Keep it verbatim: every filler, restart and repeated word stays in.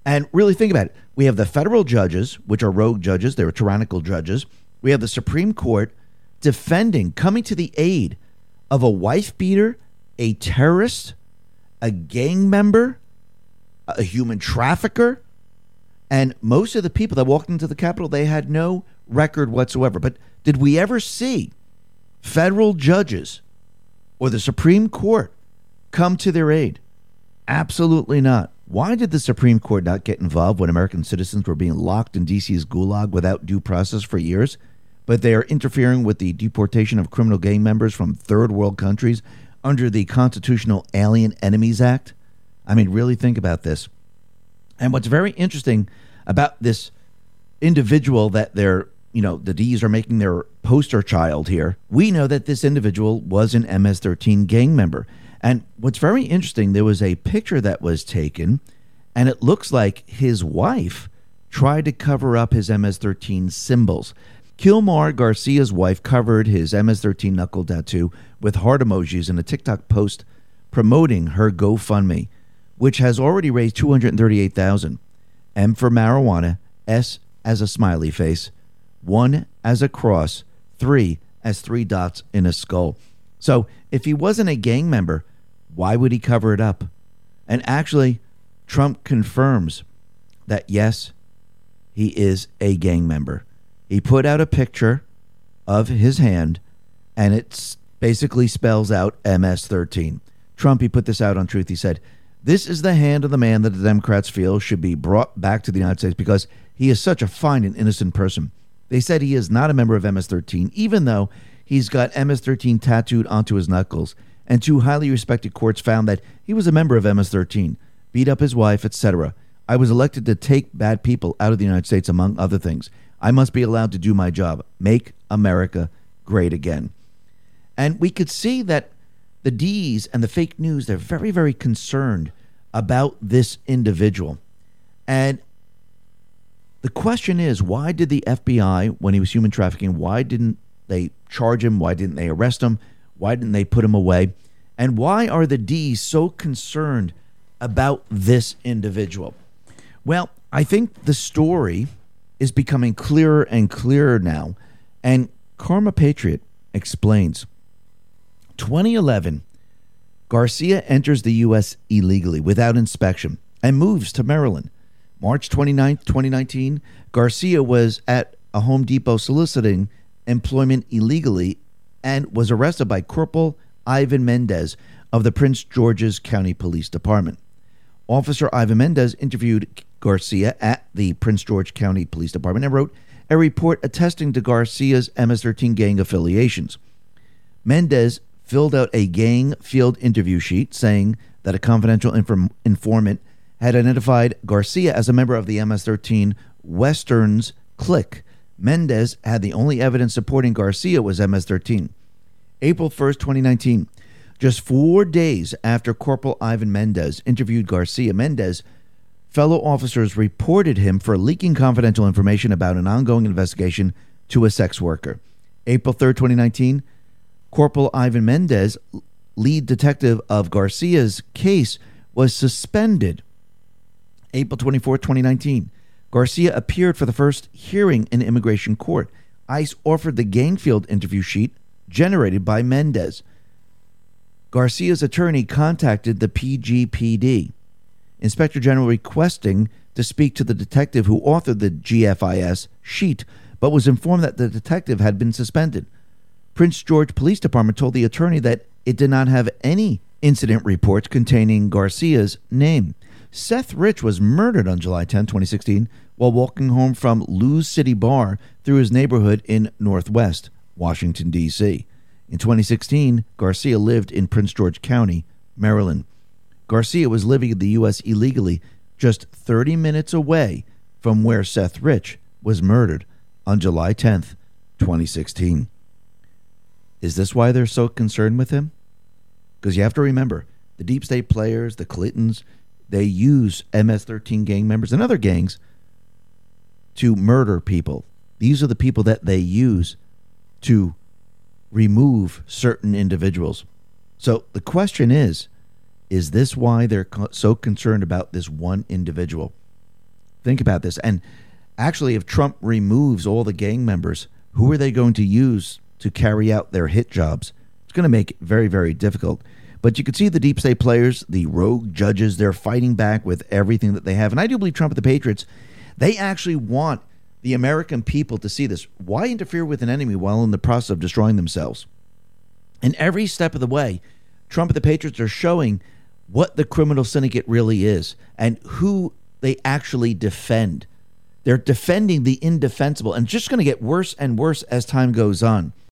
And really think about it. We have the federal judges, which are rogue judges. They're tyrannical judges. We have the Supreme Court defending, coming to the aid of a wife beater, a terrorist, a gang member, a human trafficker. And most of the people that walked into the Capitol, they had no record whatsoever. But did we ever see federal judges or the Supreme Court come to their aid? Absolutely not. Why did the Supreme Court not get involved when American citizens were being locked in D C's gulag without due process for years? But they are interfering with the deportation of criminal gang members from third world countries under the Constitutional Alien Enemies Act? I mean, really think about this. And what's very interesting about this individual that they're, you know, the D's are making their poster child here, we know that this individual was an M S thirteen gang member. And what's very interesting, there was a picture that was taken, and it looks like his wife tried to cover up his M S thirteen symbols. Kilmar Garcia's wife covered his M S thirteen knuckle tattoo with heart emojis in a TikTok post promoting her GoFundMe, which has already raised two hundred thirty-eight thousand dollars. M for marijuana, S as a smiley face, one as a cross, three as three dots in a skull. So if he wasn't a gang member, why would he cover it up? And actually, Trump confirms that, yes, he is a gang member. He put out a picture of his hand, and it basically spells out M S thirteen. Trump, he put this out on Truth. He said, "This is the hand of the man that the Democrats feel should be brought back to the United States because he is such a fine and innocent person. They said he is not a member of M S thirteen, even though he's got M S thirteen tattooed onto his knuckles. And two highly respected courts found that he was a member of M S thirteen, beat up his wife, et cetera. I was elected to take bad people out of the United States, among other things. I must be allowed to do my job. Make America great again." And we could see that the D's and the fake news, they're very, very concerned about this individual. And the question is, why did the F B I, when he was human trafficking, why didn't they charge him? Why didn't they arrest him? Why didn't they put him away? And why are the D's so concerned about this individual? Well, I think the story is becoming clearer and clearer now. And Karma Patriot explains. twenty eleven, Garcia enters the U S illegally without inspection and moves to Maryland. March twenty-ninth, twenty nineteen, Garcia was at a Home Depot soliciting employment illegally and was arrested by Corporal Ivan Mendez of the Prince George's County Police Department. Officer Ivan Mendez interviewed Garcia at the Prince George County Police Department and wrote a report attesting to Garcia's M S thirteen gang affiliations. Mendez filled out a gang field interview sheet saying that a confidential inform- informant had identified Garcia as a member of the M S thirteen Westerns clique. Mendez had the only evidence supporting Garcia was M S thirteen. April first, twenty nineteen, just four days after Corporal Ivan Mendez interviewed Garcia, Mendez, fellow officers reported him for leaking confidential information about an ongoing investigation to a sex worker. April third, twenty nineteen, Corporal Ivan Mendez, lead detective of Garcia's case, was suspended. April twenty-fourth, twenty nineteen, Garcia appeared for the first hearing in immigration court. ICE offered the gang field interview sheet generated by Mendez. Garcia's attorney contacted the P G P D Inspector General requesting to speak to the detective who authored the G F I S sheet, but was informed that the detective had been suspended. Prince George Police Department told the attorney that it did not have any incident reports containing Garcia's name. Seth Rich was murdered on July tenth, twenty sixteen, while walking home from Lou's City Bar through his neighborhood in Northwest Washington, D C In twenty sixteen, Garcia lived in Prince George County, Maryland. Garcia was living in the U S illegally just thirty minutes away from where Seth Rich was murdered on July tenth, twenty sixteen. Is this why they're so concerned with him? Because you have to remember, the deep state players, the Clintons, they use M S thirteen gang members and other gangs to murder people. These are the people that they use to remove certain individuals. So the question is, is this why they're co- so concerned about this one individual? Think about this. And actually, if Trump removes all the gang members, who are they going to use to carry out their hit jobs? It's going to make it very, very difficult. But you can see the deep state players, the rogue judges, they're fighting back with everything that they have. And I do believe Trump and the Patriots, they actually want the American people to see this. Why interfere with an enemy while in the process of destroying themselves? And every step of the way, Trump and the Patriots are showing what the criminal syndicate really is and who they actually defend. They're defending the indefensible, and it's just going to get worse and worse as time goes on.